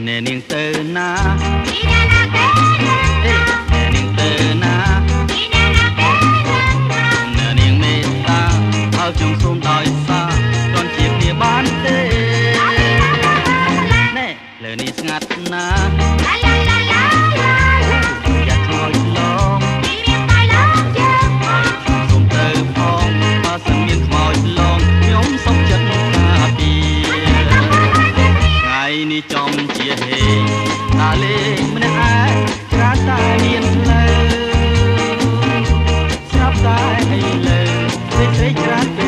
ណែនាងទៅណាណែនាងទៅណាណែនាងមេត្តាឲ្យខ្ញុំសូមដោយសារគ្រាន់ជាគ្នាបានទេណែលើនេះស្ងាត់ណាយ៉ាខ្លោចឡងសូមទៅផងបើសិនមានខ្មោចឡងខ្ញុំសុំចិត្តការពារថ្ងៃនេះចំជាហេតាលេងម្នាក់ឯងច្រាតែមានផ្លូវស្រាប់តែឥឡូវស្រីច្រា